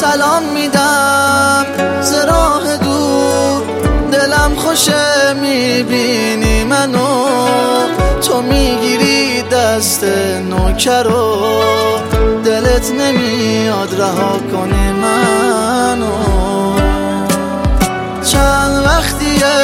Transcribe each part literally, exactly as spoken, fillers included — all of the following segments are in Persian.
سلام میدم ز راه دور، دلم خوشه میبینی منو، تو میگیری دست نوکرو، دلت نمیاد رها کنی منو. چند وقتیه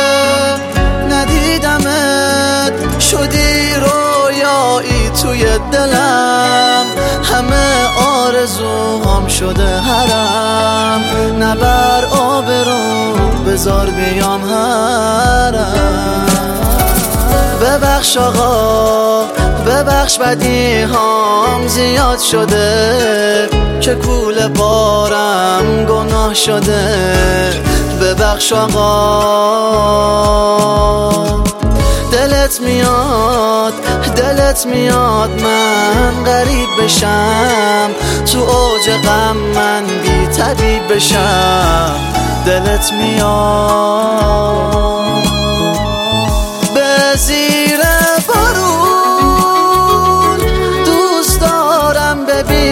ندیدمت، شدی رویایی توی دلم، همه آرزوهام شده حرم، نبر آبرو بذار بیام حرم. ببخش آقا ببخش بدی هام زیاد شده، که کوله بارم گناه شده. ببخش آقا دلت میاد دلت میاد من غریب بشم، تو اوج غم من بی طبیب بشم. دلت میاد به زیر بارون، دوست دارم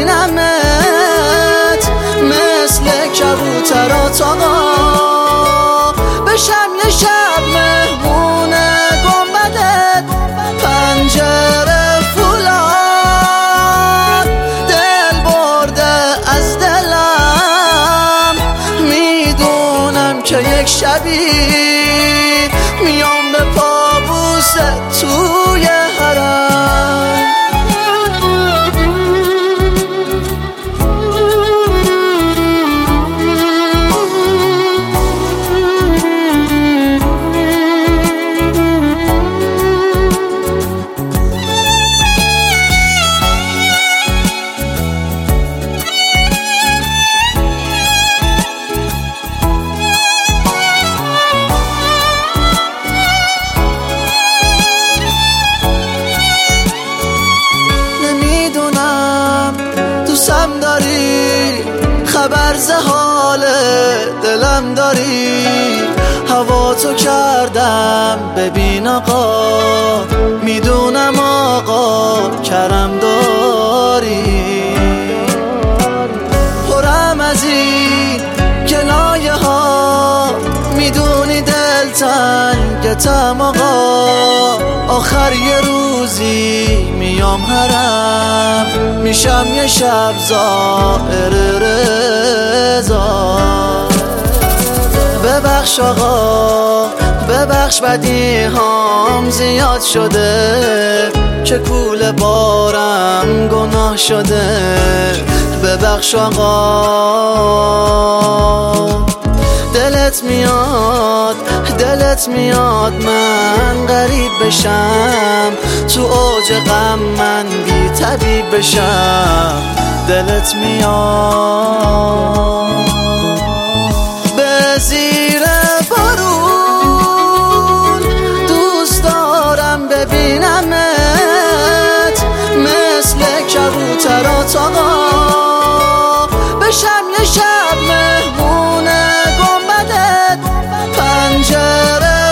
ببینمت، مثل کبوترات آقا بشم یه شب مهمون گنبدت، پنجره فولاد دل برده از دلم، میدونم که یک شبی میام به پابوست توی حرم. دوستم داری خبر ز حال دلم داری، هوا تو کردم ببین آقا، میدونم آقا کرم داری. پرم از این گلایه ها، میدونی دل تنگتم آقا، آخر یه روزی میام حرم، میشم یه شب زائر رضا. ببخش آقا ببخش بدی هام زیاد شده، که کوله بارم گناه شده. ببخش آقا دلت میاد دلت میاد من غریب بشم، تو اوج غم من بی طبیب بشم. دلت میاد به زیر بارون، دوست دارم ببینمت، مثل کبوترات آقا بشم یه شب مهمون گنبدت، پنجره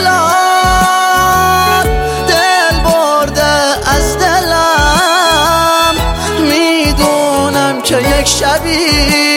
فولاد دل برده از دلم، میدونم که یک شبی